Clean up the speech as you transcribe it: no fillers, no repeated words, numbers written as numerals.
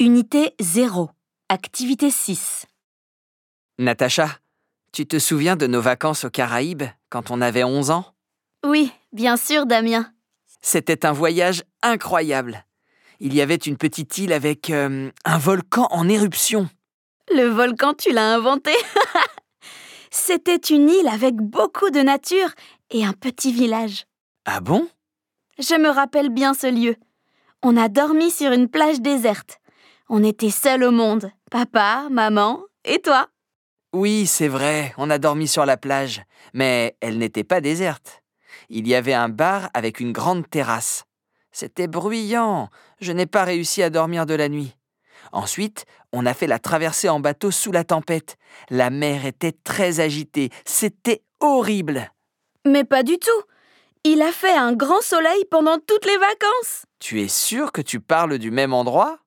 Unité 0. Activité 6. Natacha, tu te souviens de nos vacances aux Caraïbes quand on avait 11 ans? Oui, bien sûr, Damien. C'était un voyage incroyable. Il y avait une petite île avec un volcan en éruption. Le volcan, tu l'as inventé. C'était une île avec beaucoup de nature et un petit village. Ah bon? Je me rappelle bien ce lieu. On a dormi sur une plage déserte. On était seuls au monde. Papa, maman et toi. Oui, c'est vrai, on a dormi sur la plage, mais elle n'était pas déserte. Il y avait un bar avec une grande terrasse. C'était bruyant, je n'ai pas réussi à dormir de la nuit. Ensuite, on a fait la traversée en bateau sous la tempête. La mer était très agitée, c'était horrible. Mais pas du tout. Il a fait un grand soleil pendant toutes les vacances. Tu es sûr que tu parles du même endroit?